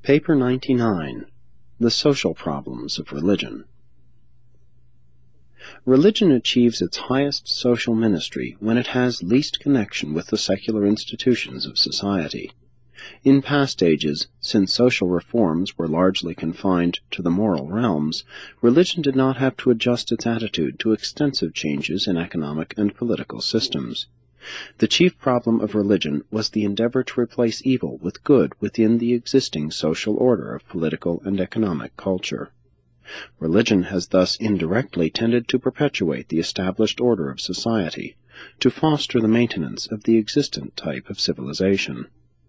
Paper 99. The Social Problems of Religion. Religion achieves its highest social ministry when it has least connection with the secular institutions of society. In past ages, since social reforms were largely confined to the moral realms, religion did not have to adjust its attitude to extensive changes in economic and political systems. The chief problem of religion was the endeavor to replace evil with good within the existing social order of political and economic culture. Religion has thus indirectly tended to perpetuate the established order of society, to foster the maintenance of the existent type of civilization.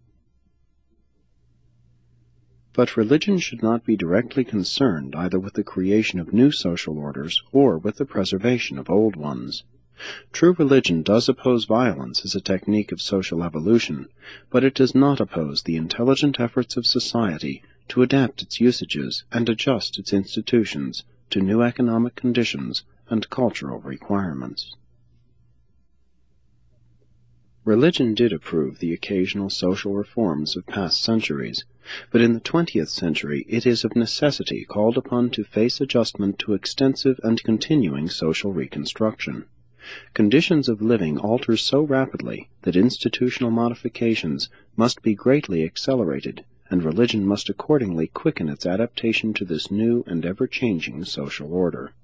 But religion should not be directly concerned either with the creation of new social orders or with the preservation of old ones. True religion does oppose violence as a technique of social evolution, but it does not oppose the intelligent efforts of society to adapt its usages and adjust its institutions to new economic conditions and cultural requirements. Religion did approve the occasional social reforms of past centuries, but in the 20th century it is of necessity called upon to face adjustment to extensive and continuing social reconstruction. Conditions of living alter so rapidly that institutional modifications must be greatly accelerated, and religion must accordingly quicken its adaptation to this new and ever-changing social order.